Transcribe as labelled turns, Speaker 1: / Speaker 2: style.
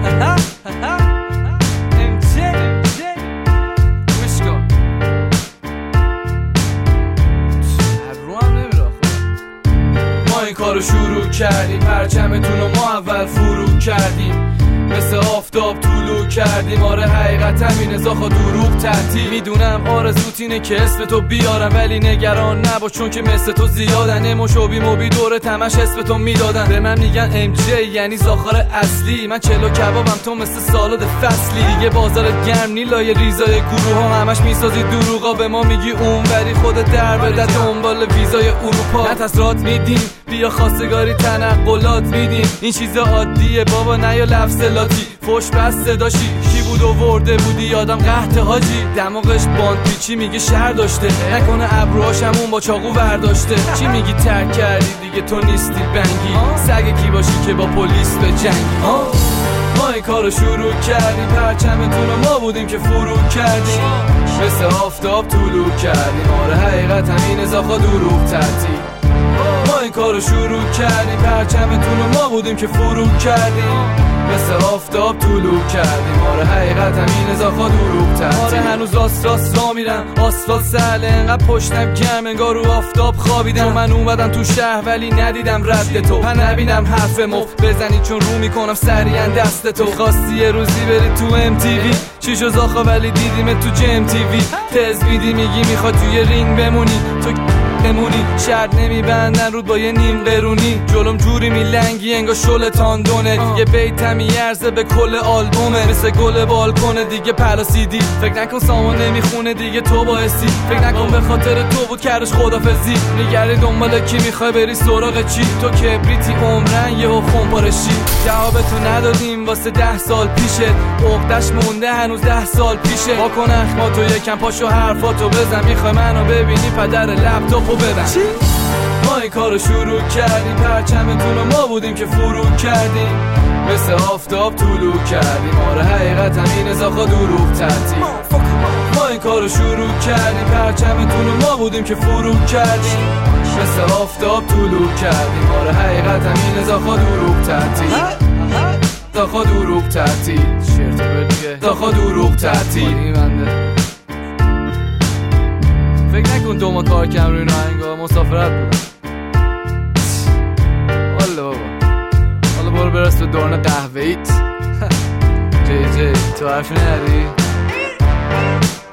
Speaker 1: این کارو شروع کردیم، پرچمتونو ما اول فرو کردیم، مثل آفتاب طولو کردیم. آره حقیقت همینه زاخا دروغ تعطیل. میدونم آرزوت اینه که اسم تو بیارم، ولی نگران نباش چون که مثل تو زیادن. اموشوبی موبی دوره تمش اسم تو میدادن. به من میگن ام جی یعنی زاخار اصلی. من چلو کبابم تو مثل سالاد فصلی. دیگه بازارت گرم نیلای ریزای گروه ها همش میسازی دروغا. به ما میگی اونوری خودت در بده دنبال ویزای اروپا. نتسرات میدیم بیا خواستگاری تنقلات میدیم. این چیز عادیه بابا نیا لفظ لاتی. فوش بس صداشی کی بود آورده بودی یادم قحط حاجی. دماغش باند پیچی میگه شهر داشته، نکنه ابروهاش همون با چاقو برداشته. چی میگی ترک کردی دیگه تو نیستی بنگی. سگ کی باشی که با پلیس به جنگی. ما این کارو شروع کردیم، پرچمتونو ما بودیم که فرو کردیم، مثل آفتاب طولو کردیم. آره حقیقت همینه زاخا دروغ تعطیل. ما این کارو شروع کردیم، پرچمتونو ما بودیم که فرو کردیم، مثل آفتاب طولو کردیم. آره حقیقت همینه زاخا دروغ تعطیل. آره هنوز راست را میرم، آسفالت سهله انقدر پشتم گرم انگار رو آفتاب خوابیدم. من اومدم تو شهر ولی ندیدم رد تو، من نبینم حرف مفت بزنی چون رو میکنم سریعا دست تو. خواستی یه روزی بری تو ام تی وی، چی شو زاخا ولی دیدیم تو جم تی وی. تز میدی میگی میخواد توی رینگ بمونی، تو نمونی شرط نمیبندن رود با یه نیم قرونی. جلوم جوری میلنگی انگار شل تاندونه. یه بیتم میارزه به کل آلبومه، مثل گل بالکنه دیگه پلاسیدی. فکر نکن سامان نمیخونه دیگه تو باعثی. فکر نکن به خاطر تو بود کردش خدافزی. میگردی دنبال کی میخوای بری سراغ چی؟ تو کبریتی عمرن یهو خونپارشی. جوابتو ندادیم واسه 10 سال پیشت، عقدش مونده هنوز 10 سال پیشه. واکن اخماتو یکم پاشو حرفاتو بزن، میخوای منو ببینی پدر لپتاپو ببن. ما این کارو شروع کردیم، پرچمتونو ما بودیم که فرو کردیم، مثل آفتاب طولو کردیم. آره حقیقت همینه زاخا دروغ تعطیل. ما این کارو شروع کردیم، پرچمتونو ما بودیم که فرو کردیم، مثل آفتاب طولو کردیم. آره حقیقت همینه زاخا دروغ تعطیل. زاخا دروغ تعطیل. زاخا دروغ تعطیل. فکر نکن دوما کار کم روی ناهنگا مسافرت بودم. والا بابا حالا برو برس به دورن قهوه‌ایت. جی تو حرفی نداری؟